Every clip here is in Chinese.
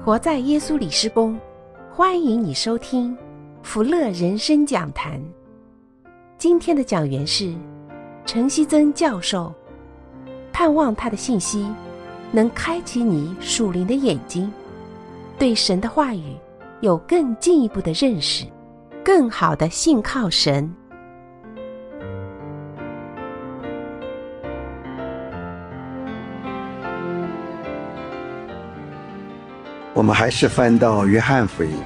活在耶稣里施工，欢迎你收听福乐人生讲坛。今天的讲员是陈希曾教授，盼望他的信息能开启你属灵的眼睛，对神的话语有更进一步的认识，更好的信靠神。 我们还是翻到约翰福音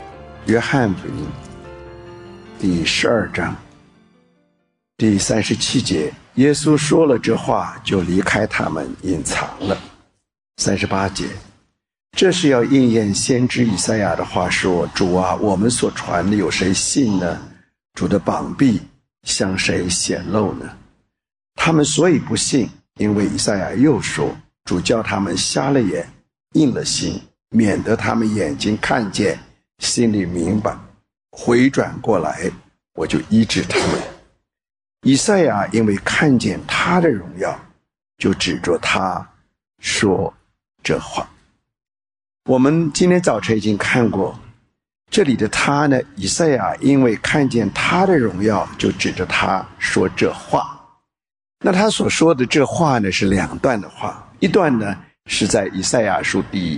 第12章第37节，耶稣说了这话，就离开他们，隐藏了。38节，这是要应验先知以赛亚的话说，主啊，我们所传的有谁信呢？主的膀臂向谁显露呢？他们所以不信，因为以赛亚又说，主叫他们瞎了眼，硬了心，免得他们眼睛看见，心里明白，回转过来，我就医治他们。以赛亚因为看见他的荣耀，就指着他说这话。我们今天早晨已经看过，这里的他呢，以赛亚因为看见他的荣耀，就指着他说这话。那他所说的这话呢，是两段的话，一段呢是在以赛亚书第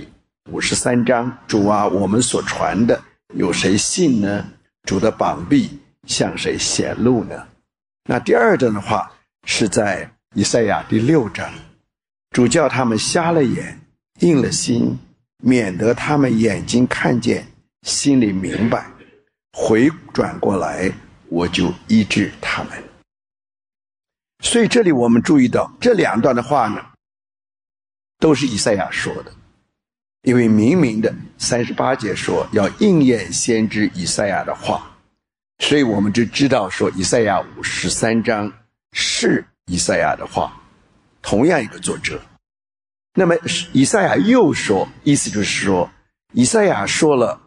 53章，主啊，我们所传的有谁信呢？主的膀臂向谁显露呢？那第二段的话是在以赛亚第6章，主叫他们瞎了眼，硬了心，免得他们眼睛看见，心里明白，回转过来，我就医治他们。所以这里我们注意到这两段的话呢，都是以赛亚说的，因为明明的38节说要应验先知以赛亚的话，所以我们就知道说以赛亚53章是以赛亚的话，同样一个作者。那么以赛亚又说，意思就是说以赛亚说了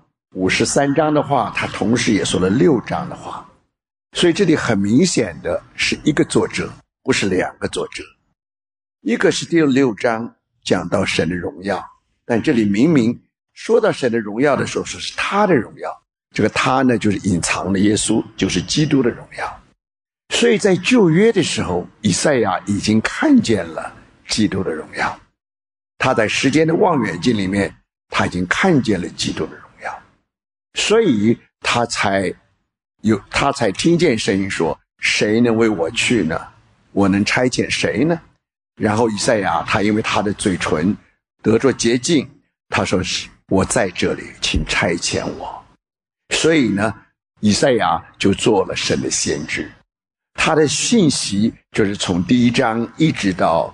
53章的话，他同时也说了6章的话，所以这里很明显的是一个作者，不是两个作者。一个是第6章讲到神的荣耀，但这里明明说到神的荣耀的时候，说是他的荣耀，这个他呢就是隐藏的耶稣，就是基督的荣耀。所以在旧约的时候，以赛亚已经看见了基督的荣耀，他在时间的望远镜里面，他已经看见了基督的荣耀，所以他才听见声音说，谁能为我去呢？我能差遣谁呢？然后以赛亚他因为他的嘴唇得着洁净，他说是我在这里，请差遣我。所以呢，以赛亚就做了神的先知，他的信息就是从第1章一直到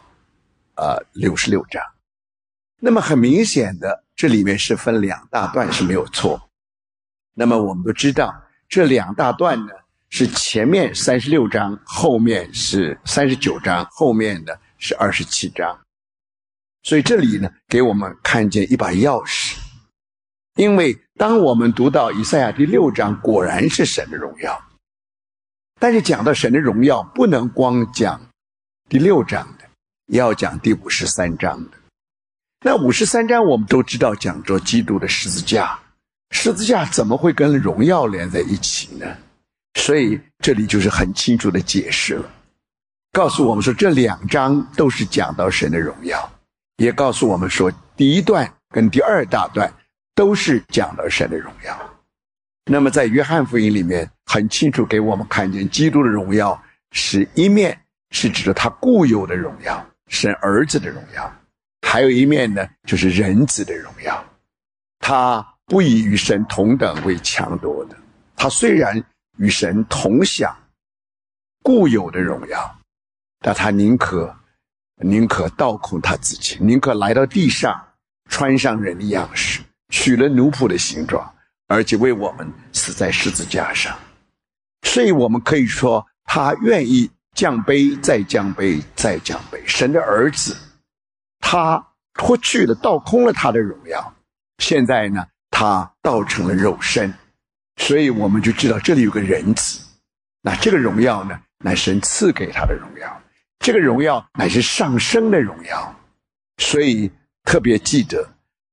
66章。那么很明显的，这里面是分两大段是没有错。那么我们都知道这两大段呢，是前面36章，后面是39章，后面的是27章。所以这里呢，给我们看见一把钥匙。因为当我们读到以赛亚第6章，果然是神的荣耀，但是讲到神的荣耀，不能光讲第6章的，也要讲第53章的。那53章我们都知道讲着基督的十字架，十字架怎么会跟荣耀连在一起呢？所以这里就是很清楚的解释了，告诉我们说这2章都是讲到神的荣耀，也告诉我们说第1段跟第2大段都是讲到神的荣耀。那么在约翰福音里面很清楚给我们看见基督的荣耀是一面是指着他固有的荣耀，神儿子的荣耀，还有一面呢就是人子的荣耀，他不以与神同等为强夺的，他虽然与神同享固有的荣耀，但他宁可倒空他自己，宁可来到地上，穿上人的样式，取了奴仆的形状，而且为我们死在十字架上。所以我们可以说他愿意降卑，再降卑，再降卑。神的儿子他脱去了，倒空了他的荣耀，现在呢他道成了肉身，所以我们就知道这里有个人子。那这个荣耀呢，乃神赐给他的荣耀，这个荣耀乃是上升的荣耀。所以特别记得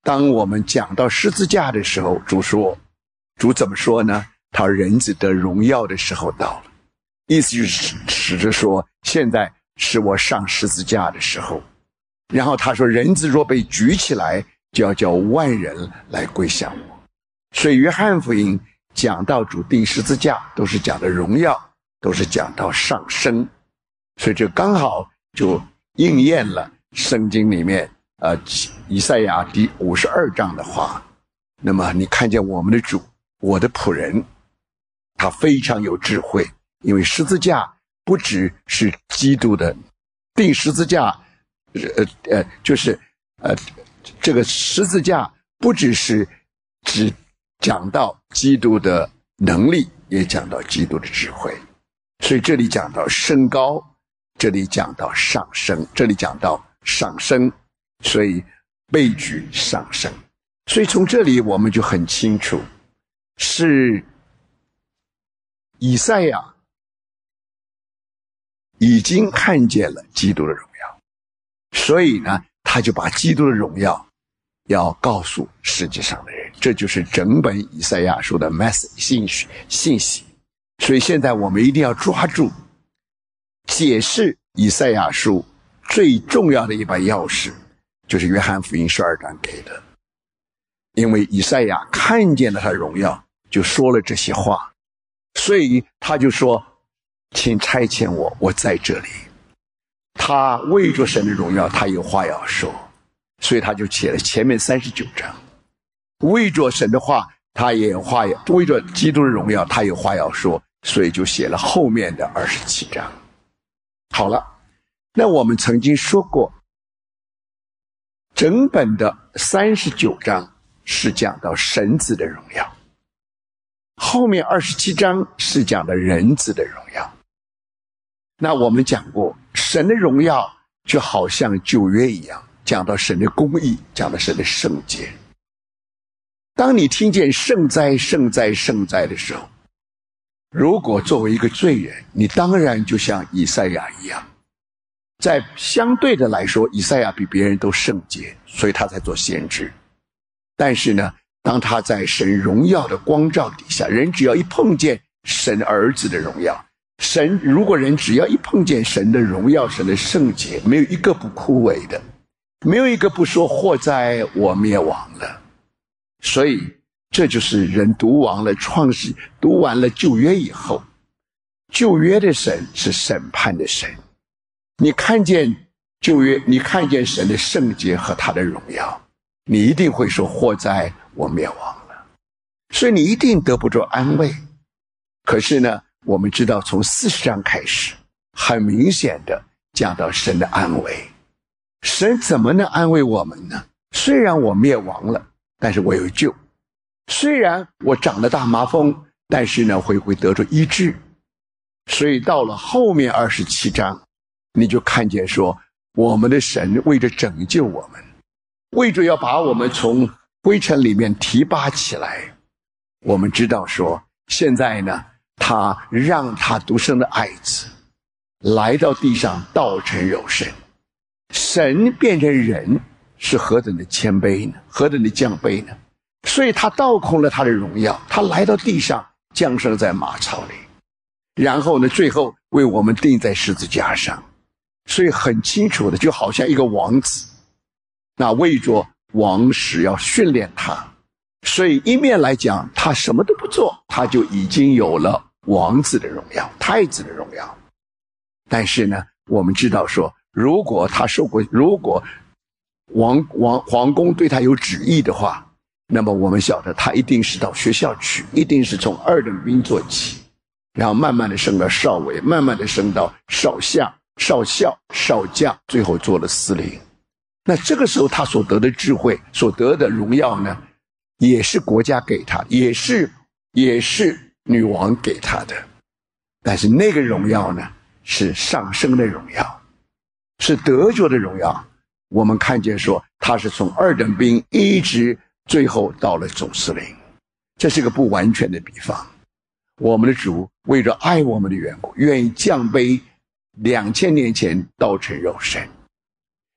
当我们讲到十字架的时候，主怎么说呢？他人子得荣耀的时候到了，意思就是指着说，现在是我上十字架的时候。然后他说，人子若被举起来，就要叫万人来归向我。所以约翰福音讲到主钉十字架，都是讲的荣耀，都是讲到上升。所以这刚好就应验了圣经里面以赛亚第52章的话。那么你看见我们的主，我的仆人，他非常有智慧，因为十字架不只是基督的钉十字架，这个十字架不只是只讲到基督的能力，也讲到基督的智慧。所以这里讲到升高，这里讲到上升，这里讲到上升，所以被举上升。所以从这里我们就很清楚，是以赛亚已经看见了基督的荣耀，所以呢，他就把基督的荣耀要告诉世界上的人，这就是整本以赛亚书的 message 信息。所以现在我们一定要抓住解释以赛亚书最重要的一把钥匙，就是约翰福音12章给的。因为以赛亚看见了他的荣耀，就说了这些话，所以他就说，请差遣我，我在这里。他为着神的荣耀，他有话要说，所以他就写了前面39章。为着神的话，他也有话要，为着基督的荣耀，他有话要说，所以就写了后面的27章。好了，那我们曾经说过，整本的39章是讲到神子的荣耀，后面27章是讲的人子的荣耀。那我们讲过，神的荣耀就好像旧约一样，讲到神的公义，讲到神的圣洁。当你听见圣哉圣哉圣哉的时候，如果作为一个罪人，你当然就像以赛亚一样，在相对的来说，以赛亚比别人都圣洁，所以他才做先知。但是呢，当他在神荣耀的光照底下，人只要一碰见神儿子的荣耀，如果人只要一碰见神的荣耀，神的圣洁，没有一个不枯萎的，没有一个不说祸哉我灭亡了。所以这就是人读完了创世，读完了旧约以后，旧约的神是审判的神，你看见旧约，你看见神的圣洁和他的荣耀，你一定会说祸哉我灭亡了，所以你一定得不着安慰。可是呢，我们知道从40章开始，很明显的讲到神的安慰。神怎么能安慰我们呢？虽然我灭亡了，但是我有救；虽然我长了大麻风，但是呢会得着医治。所以到了后面27章，你就看见说，我们的神为着拯救我们，为着要把我们从灰尘里面提拔起来，我们知道说，现在呢，他让他独生的爱子来到地上，道成肉身，神变成人，是何等的谦卑呢？何等的降卑呢？所以他倒空了他的荣耀，他来到地上，降生在马槽里，然后呢，最后为我们钉在十字架上。所以很清楚的，就好像一个王子，那为着王室要训练他，所以一面来讲，他什么都不做，他就已经有了王子的荣耀，太子的荣耀。但是呢，我们知道说，如果皇宫对他有旨意的话，那么我们晓得他一定是到学校去，一定是从2等兵做起，然后慢慢的升到少尉，慢慢的升到少相、少校、少将，最后做了司令。那这个时候他所得的智慧，所得的荣耀呢，也是国家给他，也是女王给他的。但是那个荣耀呢，是上升的荣耀，是得着的荣耀。我们看见说，他是从2等兵一直最后到了总司令，这是个不完全的比方。我们的主为着爱我们的缘故，愿意降卑，2000年前道成肉身。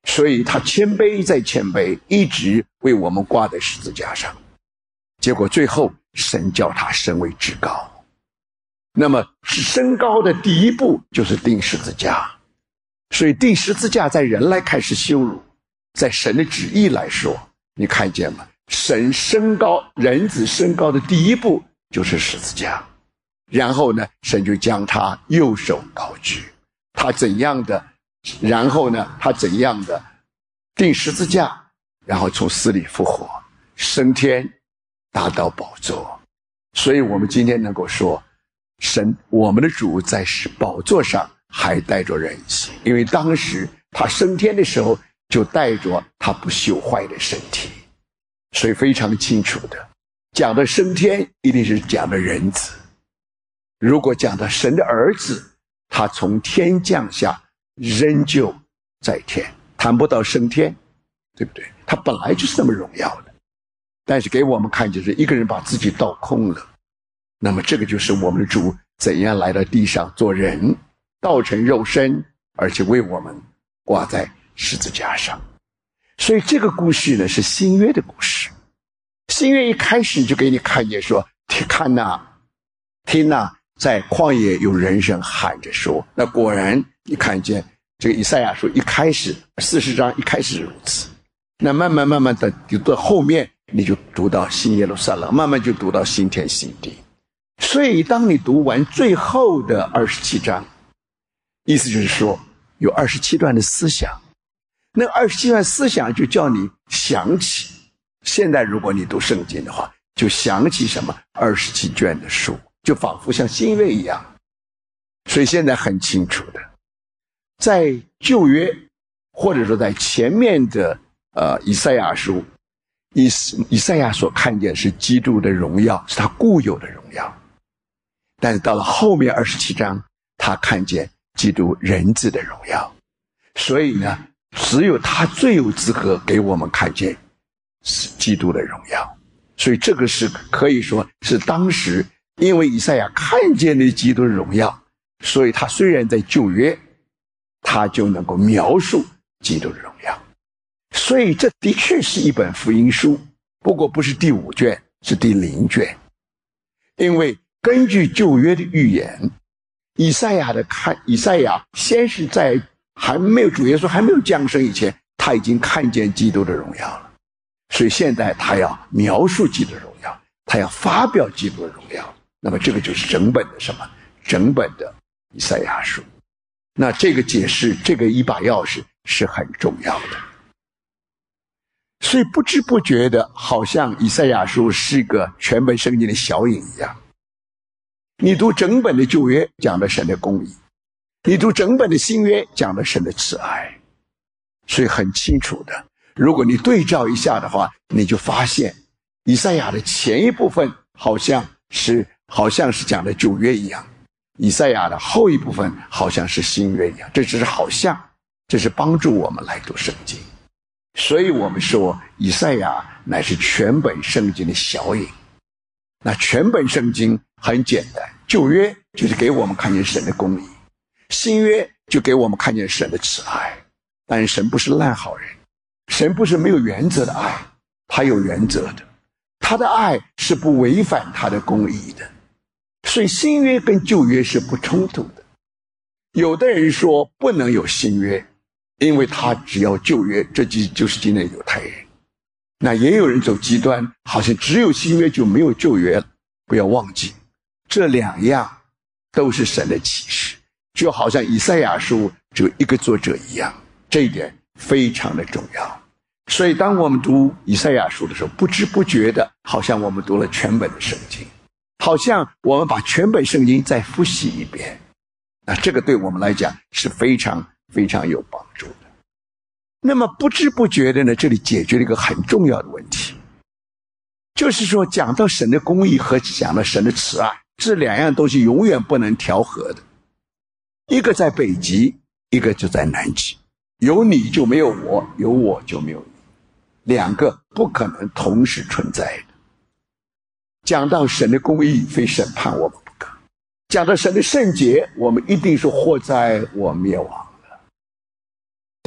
所以他谦卑再谦卑，一直为我们挂在十字架上。结果最后神叫他升为至高。那么升高的第一步就是钉十字架。所以钉十字架在人来看是羞辱，在神的旨意来说，你看见吗？神升高，人子升高的第一步就是十字架。然后呢，神就将他右手高举，他怎样的，然后呢，他怎样的钉十字架，然后从死里复活，升天，达到宝座。所以我们今天能够说，神，我们的主在宝座上还带着人性，因为当时他升天的时候就带着他不朽坏的身体。所以非常清楚的讲的升天一定是讲的人子，如果讲的神的儿子，他从天降下仍旧在天，谈不到升天，对不对？他本来就是那么荣耀的，但是给我们看就是一个人把自己倒空了。那么这个就是我们的主怎样来到地上做人，道成肉身，而且为我们挂在十字架上。所以这个故事呢是新约的故事。新约一开始就给你看见说，看哪，听哪，在旷野有人声喊着说。那果然你看见这个以赛亚书一开始40章一开始如此，那慢慢的读到后面，你就读到新耶路撒冷，慢慢就读到新天新地。所以当你读完最后的27章，意思就是说有27段的思想，那27段思想就叫你想起，现在如果你读圣经的话，就想起什么27卷的书，就仿佛像新约一样。所以现在很清楚的，在旧约或者说在前面的以赛亚书，以赛亚所看见是基督的荣耀，是他固有的荣耀。但是到了后面27章，他看见基督人子的荣耀。所以呢，只有他最有资格给我们看见是基督的荣耀。所以这个是可以说是当时因为以赛亚看见了基督的荣耀，所以他虽然在旧约，他就能够描述基督的荣耀。所以这的确是一本福音书，不过不是第5卷，是第0卷。因为根据旧约的预言，以赛亚先是在主耶稣还没有降生以前，他已经看见基督的荣耀了。所以现在他要描述基督的荣耀，他要发表基督的荣耀。那么这个就是整本的什么？整本的以赛亚书。那这个解释，这个一把钥匙是很重要的。所以不知不觉的，好像以赛亚书是个全本圣经的小影一样。你读整本的旧约，讲的神的公义；你读整本的新约，讲的神的慈爱。所以很清楚的，如果你对照一下的话，你就发现以赛亚的前一部分好像是讲的旧约一样，以赛亚的后一部分好像是新约一样。这只是好像，这是帮助我们来读圣经。所以我们说以赛亚乃是全本圣经的小影。那全本圣经很简单，旧约就是给我们看见神的公义，新约就给我们看见神的慈爱。但是神不是烂好人，神不是没有原则的爱，他有原则的，他的爱是不违反他的公义的。所以新约跟旧约是不冲突的。有的人说不能有新约，因为他只要旧约，这就是今天的犹太人。那也有人走极端，好像只有新约就没有旧约了。不要忘记，这两样都是神的启示，就好像以赛亚书只有一个作者一样，这一点非常的重要。所以当我们读以赛亚书的时候，不知不觉的好像我们读了全本的圣经，好像我们把全本圣经再复习一遍。那这个对我们来讲是非常非常有帮助的。那么不知不觉的呢，这里解决了一个很重要的问题，就是说讲到神的公义和讲到神的慈爱，这两样东西永远不能调和的。一个在北极，一个就在南极，有你就没有我，有我就没有你，两个不可能同时存在的。讲到神的公义，非审判我们不可；讲到神的圣洁，我们一定是祸灾我灭亡了。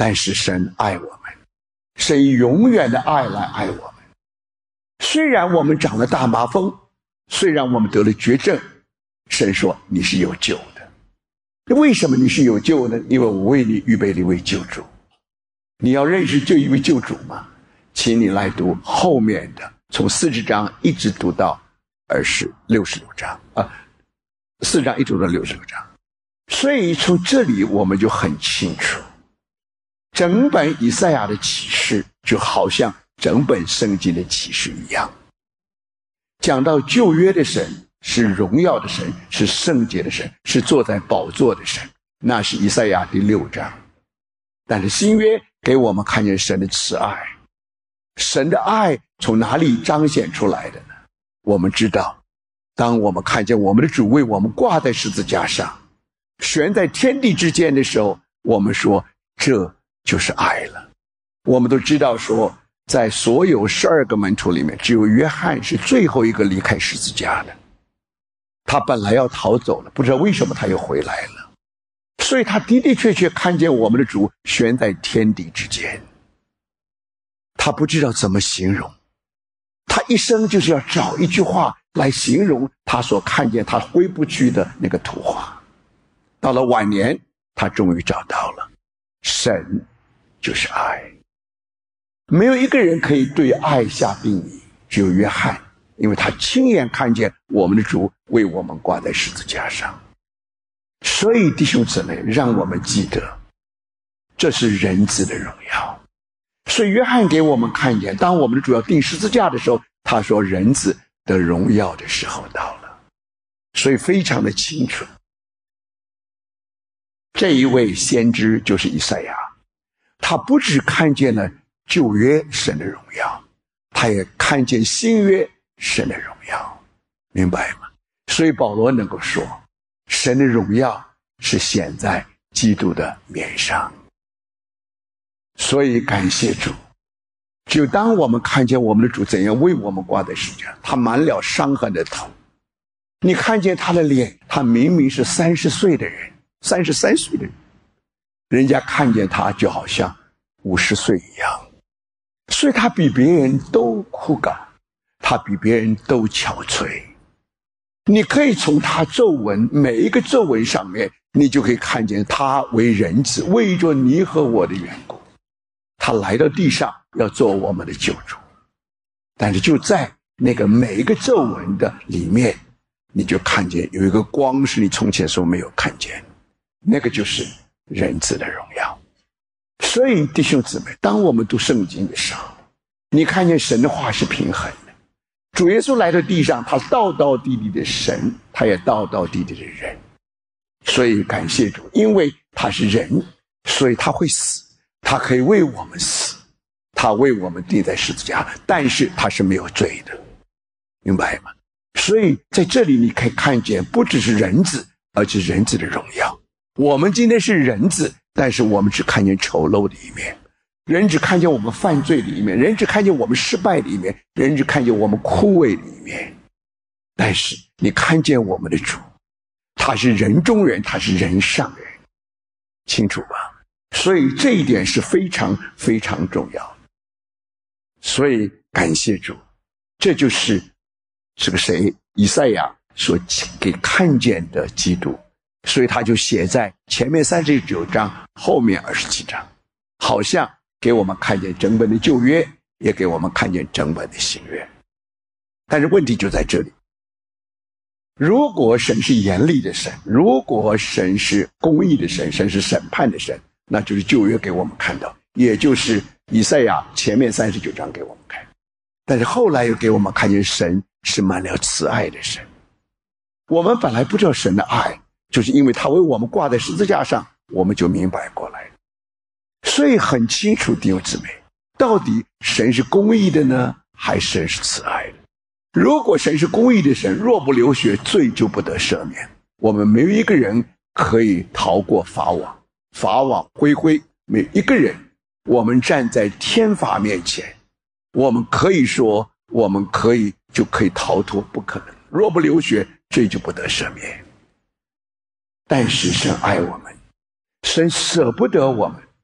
但是神爱我们，神以永远的爱来爱我们。虽然我们长了大麻风，虽然我们得了绝症，神说你是有救的。为什么你是有救呢？因为我为你预备了一位救主。你要认识这一位救主吗？请你来读后面的，从40章一直读到66章4章一直读到66章。所以从这里我们就很清楚，整本以赛亚的启示就好像整本圣经的启示一样，讲到旧约的神是荣耀的神，是圣洁的神，是坐在宝座的神，那是以赛亚第6章。但是新约给我们看见神的慈爱，神的爱从哪里彰显出来的呢？我们知道，当我们看见我们的主为我们挂在十字架上，悬在天地之间的时候，我们说这就是爱了。我们都知道说，在所有12个门徒里面，只有约翰是最后一个离开十字架的。他本来要逃走了，不知道为什么他又回来了。所以他的的确确看见我们的主悬在天地之间，他不知道怎么形容，他一生就是要找一句话来形容他所看见他挥不去的那个图画。到了晚年，他终于找到了，神就是爱。没有一个人可以对爱下定义，只有约翰，因为他亲眼看见我们的主为我们挂在十字架上。所以弟兄姊妹，让我们记得，这是人子的荣耀。所以约翰给我们看见，当我们的主要钉十字架的时候，他说人子的荣耀的时候到了。所以非常的清楚，这一位先知就是以赛亚，他不只看见了旧约神的荣耀，他也看见新约神的荣耀，明白吗？所以保罗能够说，神的荣耀是显在基督的面上。所以感谢主，只有当我们看见我们的主怎样为我们挂在十字架，他满了伤痕的头，你看见他的脸，他明明是30岁的人，33岁的人，人家看见他就好像50岁一样。所以他比别人都枯槁，他比别人都憔悴。你可以从他皱纹，每一个皱纹上面，你就可以看见他为人子，为着你和我的缘故，他来到地上要做我们的救主。但是就在那个每一个皱纹的里面，你就看见有一个光是你从前所没有看见，那个就是人子的荣耀。所以弟兄姊妹，当我们读圣经的时候，你看见神的话是平衡的。主耶稣来到地上，他道道地地的神，他也道道地地的人。所以感谢主，因为他是人，所以他会死，他可以为我们死，他为我们钉在十字架，但是他是没有罪的，明白吗？所以在这里你可以看见，不只是人子，而是人子的荣耀。我们今天是人子，但是我们只看见丑陋的一面，人只看见我们犯罪的一面，人只看见我们失败的一面，人只看见我们枯萎的一面。但是你看见我们的主，他是人中人，他是人上人，清楚吧？所以这一点是非常非常重要的。所以感谢主，这就是这个谁以赛亚所给看见的基督。所以他就写在前面39章，后面27章，好像给我们看见整本的旧约，也给我们看见整本的新约。但是问题就在这里，如果神是严厉的神，如果神是公义的神，神是审判的神，那就是旧约给我们看到，也就是以赛亚前面39章给我们看。但是后来又给我们看见神是满了慈爱的神。我们本来不知道神的爱，就是因为他为我们挂在十字架上，我们就明白过来了。所以很清楚，弟兄姊妹，到底神是公义的呢，还是神是慈爱的？如果神是公义的神，若不流血，罪就不得赦免。我们没有一个人可以逃过法网，法网恢恢，没有一个人，我们站在天法面前，我们可以说我们就可以逃脱，不可能。若不流血，罪就不得赦免。但是神爱我们，神舍不得我们，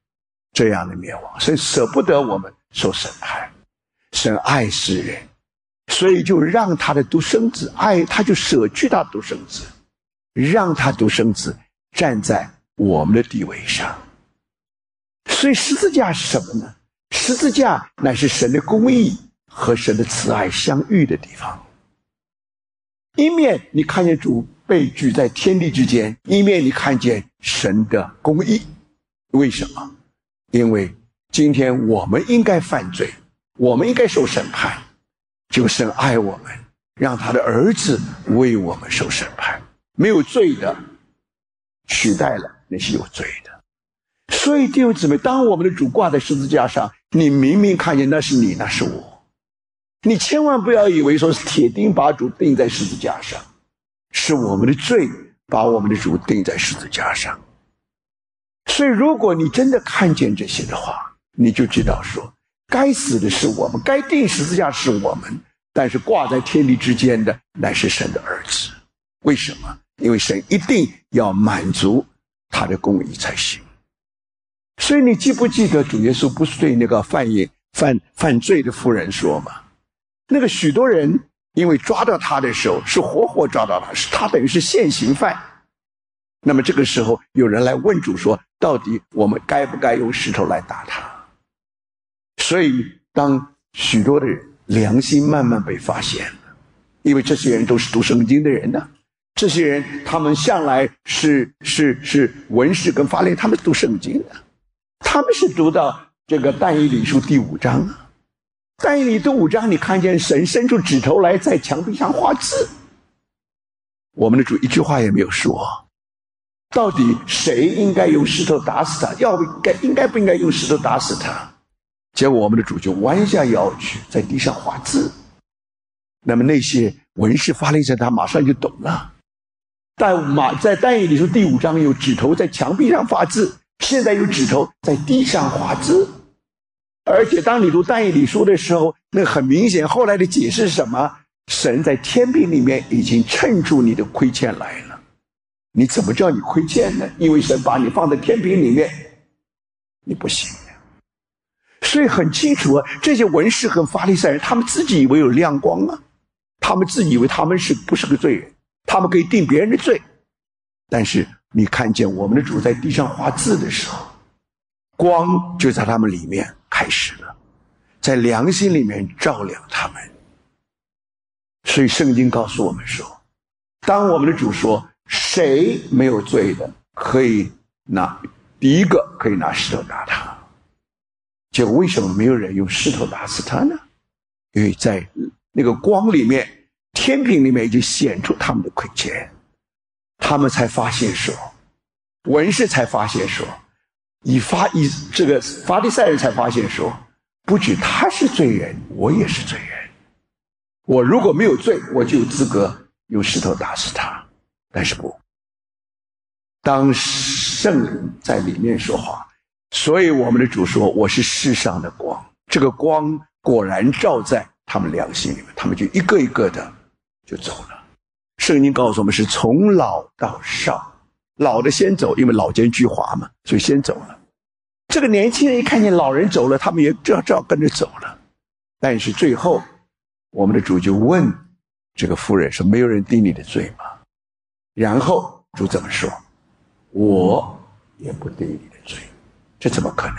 这样的灭亡，所以舍不得我们受审判。神爱世人，所以就让他的独生子，他就舍去他独生子，让他独生子站在我们的地位上。所以十字架是什么呢？十字架乃是神的公义和神的慈爱相遇的地方。一面你看见主被举在天地之间，一面你看见神的公义。为什么？因为今天我们应该犯罪，我们应该受审判，就神爱我们，让他的儿子为我们受审判，没有罪的取代了那些有罪的。所以弟兄姊妹，当我们的主挂在十字架上，你明明看见那是你，那是我，你千万不要以为说是铁钉把主钉在十字架上，是我们的罪把我们的主钉在十字架上。所以如果你真的看见这些的话，你就知道说该死的是我们，该钉十字架是我们，但是挂在天地之间的乃是神的儿子。为什么？因为神一定要满足他的公义才行。所以你记不记得主耶稣不是对那个犯罪的妇人说吗？那个许多人因为抓到他的时候是活活抓到他，他等于是现行犯。那么这个时候有人来问主说，到底我们该不该用石头来打他？所以当许多的人良心慢慢被发现了，因为这些人都是读圣经的人呢，这些人他们向来是文士跟法利，他们读圣经的，他们是读到这个但以理书第5章啊。但以理第5章，你看见神伸出指头来在墙壁上画字，我们的主一句话也没有说，到底谁应该用石头打死他，应该不应该用石头打死他？结果我们的主就弯下腰去在地上画字。那么那些文士法利赛他马上就懂了，在但以理书第5章有指头在墙壁上画字，现在有指头在地上画字。而且当你读但以理书的时候，那很明显后来的解释是什么？神在天平里面已经称出你的亏欠来了。你怎么叫你亏欠呢？因为神把你放在天平里面，你不行。所以很清楚啊，这些文士和法利赛人他们自己以为有亮光啊，他们自己以为他们不是个罪人，他们可以定别人的罪。但是你看见我们的主在地上画字的时候，光就在他们里面开始了，在良心里面照亮他们。所以圣经告诉我们说，当我们的主说谁没有罪的，第一个可以拿石头打他。结果为什么没有人用石头打死他呢？因为在那个光里面，天平里面已经显出他们的亏欠，他们才发现说，文士才发现说，这个法利赛人才发现说，不止他是罪人，我也是罪人。我如果没有罪，我就有资格用石头打死他。但是不，当圣灵在里面说话，所以我们的主说，我是世上的光。这个光果然照在他们良心里面，他们就一个一个的就走了。圣经告诉我们是从老到少，老的先走，因为老奸巨猾嘛，所以先走了。这个年轻人一看见老人走了，他们也照跟着走了。但是最后我们的主就问这个妇人说，没有人定你的罪吗？然后主怎么说？我也不定你的罪。这怎么可能？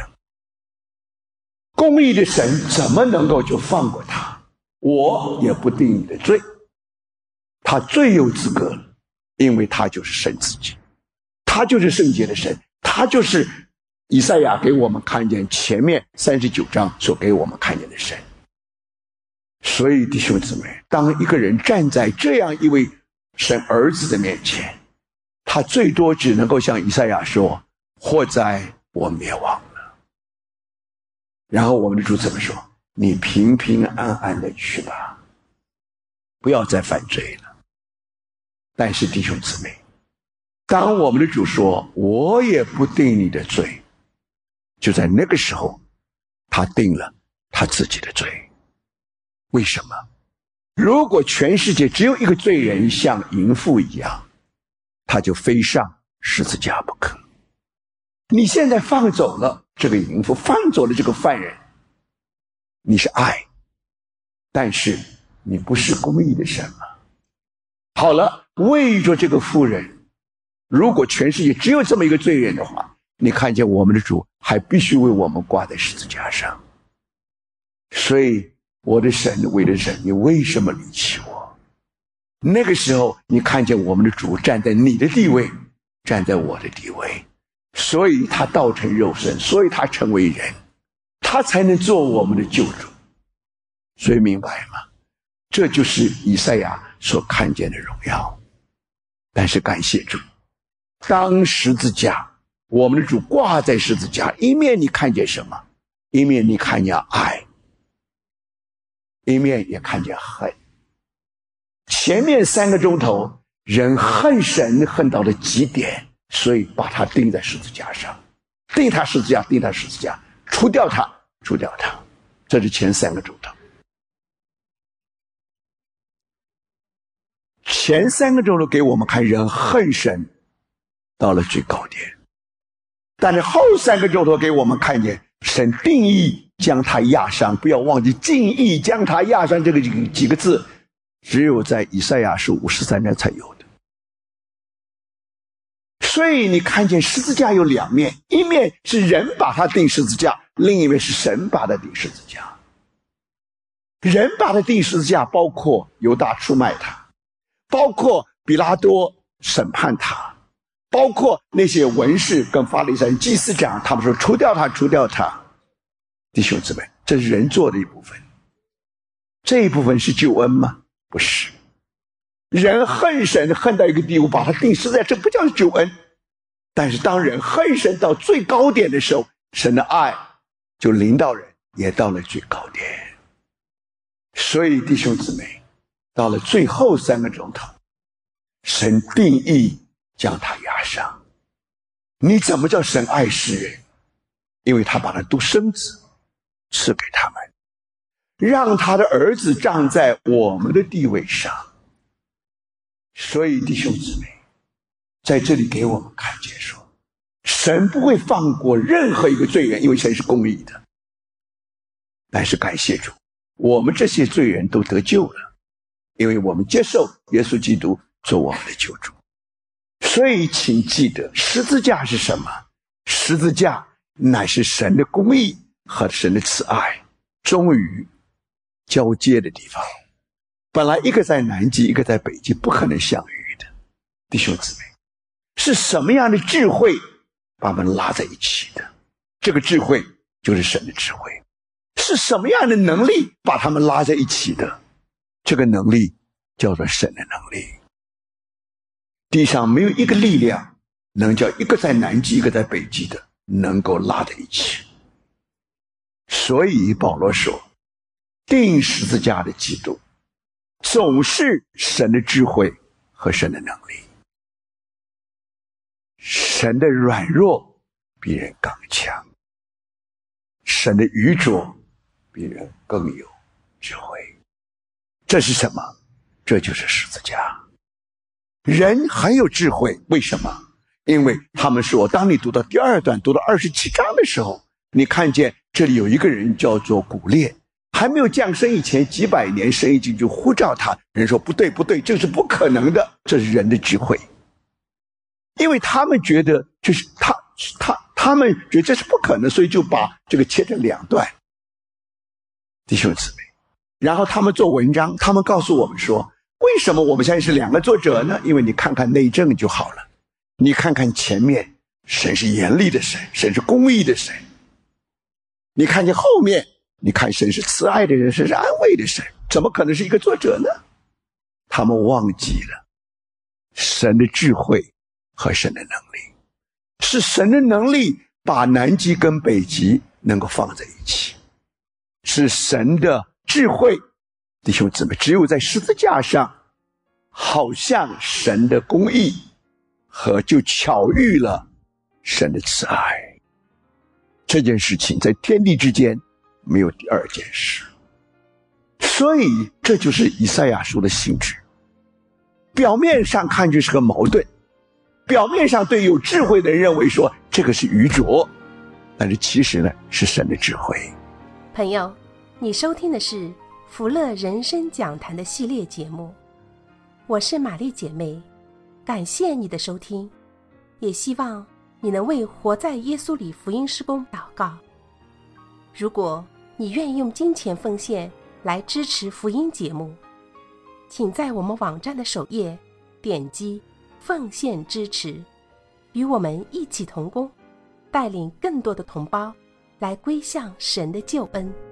公义的神怎么能够就放过他？我也不定你的罪。他最有资格了，因为他就是神自己，他就是圣洁的神，他就是以赛亚给我们看见前面39章所给我们看见的神。所以弟兄姊妹，当一个人站在这样一位神儿子的面前，他最多只能够像以赛亚说，祸哉我灭亡了。然后我们的主怎么说？你平平安安的去吧，不要再犯罪了。但是弟兄姊妹，当我们的主说我也不定你的罪，就在那个时候他定了他自己的罪。为什么？如果全世界只有一个罪人像淫妇一样，他就非上十字架不可。你现在放走了， 这个淫妇，放走了这个犯人。你是爱，但是你不是公义的神吗？好了，为着这个妇人，如果全世界只有这么一个罪人的话，你看见我们的主还必须为我们挂在十字架上。所以我的神，我的神，你为什么离弃我？那个时候你看见我们的主站在你的地位，站在我的地位，所以他道成肉身，所以他成为人，他才能做我们的救主。所以明白吗？这就是以赛亚所看见的荣耀。但是感谢主，当十字架，我们的主挂在十字架，一面你看见什么？一面你看见爱，一面也看见恨。前面3个钟头人恨神恨到了极点，所以把他钉在十字架上，钉他十字架，钉他十字架，除掉他，除掉他。这是前3个钟头。前3个钟头给我们看人恨神到了最高点，但是后3个钟头给我们看见神定义将他压伤。不要忘记定义将他压伤这个几个字，只有在以赛亚书53章才有的。所以你看见十字架有2面，一面是人把他钉十字架，另一面是神把他钉十字架。人把他钉十字架，包括犹大出卖他，包括比拉多审判他，包括那些文士跟法利赛人祭司长，他们说除掉他，除掉他。弟兄姊妹，这是人做的一部分。这一部分是救恩吗？不是。人恨神恨到一个地步，把他钉十字架，这不叫救恩。但是当人恨神到最高点的时候，神的爱就临到人，也到了最高点。所以弟兄姊妹，到了最后3个钟头，神定义将他压伤。你怎么叫神爱世人？因为他把他独生子赐给他们，让他的儿子站在我们的地位上。所以弟兄姊妹，在这里给我们看见说，神不会放过任何一个罪人，因为神是公义的。但是感谢主，我们这些罪人都得救了，因为我们接受耶稣基督做我们的救主。所以请记得，十字架是什么？十字架乃是神的公义和神的慈爱终于交接的地方。本来一个在南极，一个在北极，不可能相遇的。弟兄姊妹，是什么样的智慧把他们拉在一起的？这个智慧就是神的智慧。是什么样的能力把他们拉在一起的？这个能力叫做神的能力。地上没有一个力量能叫一个在南极一个在北极的能够拉在一起。所以保罗说，钉十字架的基督总是神的智慧和神的能力。神的软弱比人刚强，神的愚拙比人更有智慧。这是什么？这就是十字架。人很有智慧，为什么？因为他们说，当你读到第2段，读到27章的时候，你看见这里有一个人叫做古列，还没有降生以前几百年，神已经就呼召他。人说不对不对，这是不可能的，这是人的智慧。因为他们觉得这是他们觉得这是不可能，所以就把这个切成2段。弟兄姊妹，然后他们做文章，他们告诉我们说，为什么我们现在是2个作者呢？因为你看看内政就好了，你看看前面，神是严厉的神，神是公义的神。你看见后面，你看神是慈爱的人，神是安慰的神，怎么可能是一个作者呢？他们忘记了神的智慧和神的能力，是神的能力把南极跟北极能够放在一起，是神的智慧。弟兄姊妹，只有在十字架上，好像神的公义和就巧遇了神的慈爱。这件事情在天地之间没有第2件事。所以这就是以赛亚书的性质。表面上看就是个矛盾，表面上对有智慧的人认为说这个是愚拙， 但是其实呢，是神的智慧。 朋友，你收听的是福乐人生讲坛的系列节目，我是玛丽姐妹，感谢你的收听，也希望你能为活在耶稣里福音事工祷告。如果你愿意用金钱奉献来支持福音节目，请在我们网站的首页点击奉献支持，与我们一起同工，带领更多的同胞来归向神的救恩。